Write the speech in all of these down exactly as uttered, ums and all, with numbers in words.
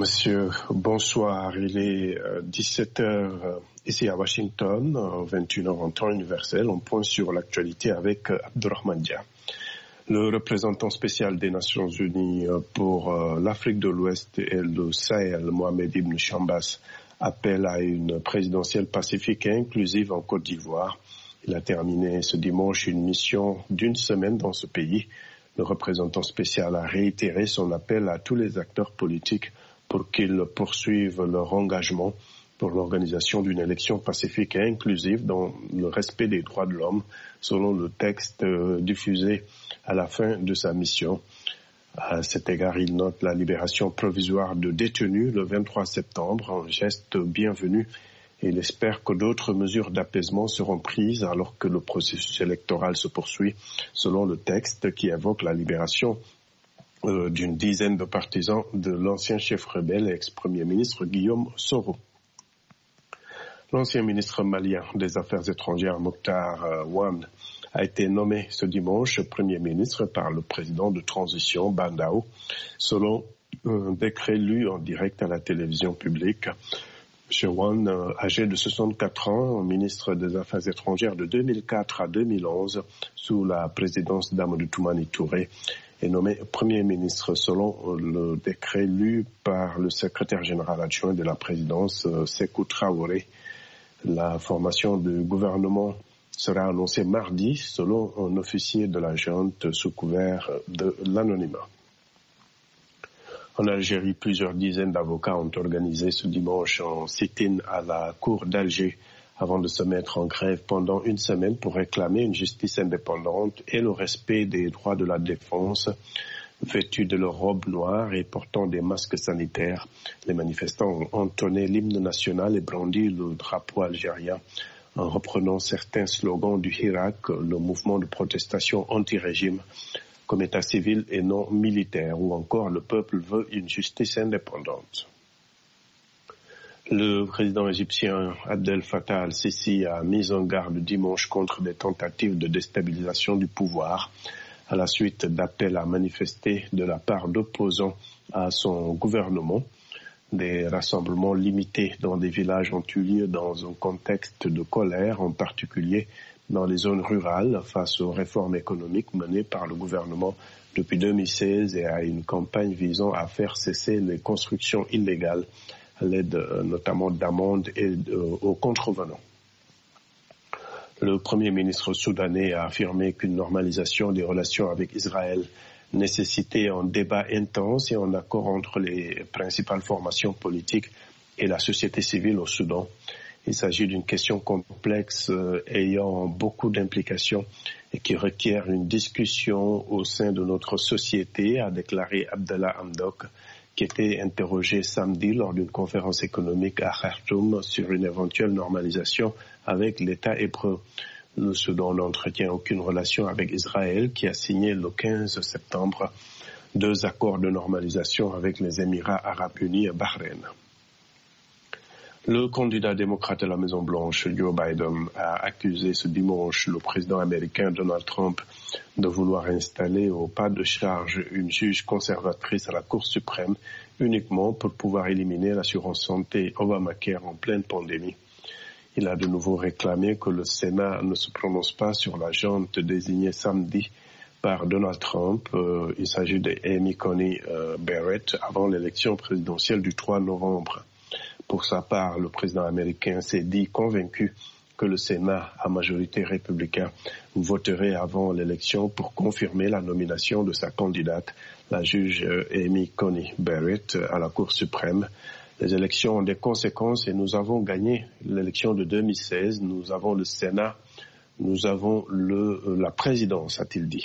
Monsieur, bonsoir. Il est dix-sept heures ici à Washington, vingt et une heures en temps universel. On pointe sur l'actualité avec Abdurrahman Dia. Le représentant spécial des Nations Unies pour l'Afrique de l'Ouest et le Sahel, Mohamed Ibn Chambas, appelle à une présidentielle pacifique et inclusive en Côte d'Ivoire. Il a terminé ce dimanche une mission d'une semaine dans ce pays. Le représentant spécial a réitéré son appel à tous les acteurs politiques pour qu'ils poursuivent leur engagement pour l'organisation d'une élection pacifique et inclusive dans le respect des droits de l'homme, selon le texte diffusé à la fin de sa mission. À cet égard, il note la libération provisoire de détenus le vingt-trois septembre, un geste bienvenu, et il espère que d'autres mesures d'apaisement seront prises alors que le processus électoral se poursuit, selon le texte qui évoque la libération euh, d'une dizaine de partisans de l'ancien chef rebelle et ex-premier ministre Guillaume Soro. L'ancien ministre malien des Affaires étrangères Mokhtar euh, Ouane a été nommé ce dimanche Premier ministre par le président de transition Bandao, selon un décret lu en direct à la télévision publique. M. Ouane, âgé de soixante-quatre ans, ministre des Affaires étrangères de deux mille quatre à deux mille onze, sous la présidence d'Amadou Toumani Touré, est nommé Premier ministre selon le décret lu par le secrétaire général adjoint de la présidence, Sékou Traoré. La formation du gouvernement sera annoncée mardi selon un officier de la junte sous couvert de l'anonymat. En Algérie, plusieurs dizaines d'avocats ont organisé ce dimanche un sit-in à la cour d'Alger avant de se mettre en grève pendant une semaine pour réclamer une justice indépendante et le respect des droits de la défense. Vêtus de leurs robes noires et portant des masques sanitaires, les manifestants ont entonné l'hymne national et brandi le drapeau algérien en reprenant certains slogans du Hirak, le mouvement de protestation anti-régime, comme état civil et non militaire, ou encore le peuple veut une justice indépendante. Le président égyptien Abdel Fattah al-Sisi a mis en garde dimanche contre des tentatives de déstabilisation du pouvoir à la suite d'appels à manifester de la part d'opposants à son gouvernement. Des rassemblements limités dans des villages ont eu lieu dans un contexte de colère, en particulier dans les zones rurales, face aux réformes économiques menées par le gouvernement depuis deux mille seize et à une campagne visant à faire cesser les constructions illégales à l'aide notamment d'amendes et aux contrevenants. Le Premier ministre soudanais a affirmé qu'une normalisation des relations avec Israël nécessitait un débat intense et un accord entre les principales formations politiques et la société civile au Soudan. Il s'agit d'une question complexe euh, ayant beaucoup d'implications et qui requiert une discussion au sein de notre société, a déclaré Abdallah Hamdok, qui était interrogé samedi lors d'une conférence économique à Khartoum sur une éventuelle normalisation avec l'État hébreu. Le Soudan n'entretient aucune relation avec Israël, qui a signé le quinze septembre deux accords de normalisation avec les Émirats arabes unis et Bahreïn. Le candidat démocrate à la Maison-Blanche, Joe Biden, a accusé ce dimanche le président américain Donald Trump de vouloir installer au pas de charge une juge conservatrice à la Cour suprême uniquement pour pouvoir éliminer l'assurance santé Obamacare en pleine pandémie. Il a de nouveau réclamé que le Sénat ne se prononce pas sur la junte désignée samedi par Donald Trump. Euh, il s'agit de Amy Coney euh, Barrett avant l'élection présidentielle du trois novembre. Pour sa part, le président américain s'est dit convaincu que le Sénat, à majorité républicain, voterait avant l'élection pour confirmer la nomination de sa candidate, la juge Amy Coney Barrett, à la Cour suprême. Les élections ont des conséquences et nous avons gagné l'élection de deux mille seize. Nous avons le Sénat, nous avons le, la présidence, a-t-il dit.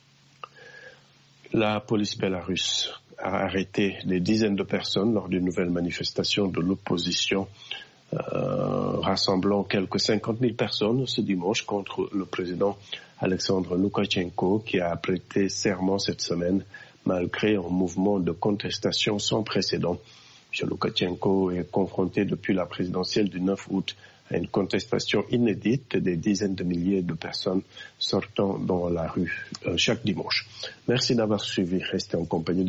La police bélarusse a arrêté des dizaines de personnes lors d'une nouvelle manifestation de l'opposition, euh, rassemblant quelques cinquante mille personnes ce dimanche contre le président Alexandre Loukachenko, qui a prêté serment cette semaine malgré un mouvement de contestation sans précédent. M. Loukachenko est confronté depuis la présidentielle du neuf août à une contestation inédite des dizaines de milliers de personnes sortant dans la rue euh, chaque dimanche. Merci d'avoir suivi. Restez en compagnie de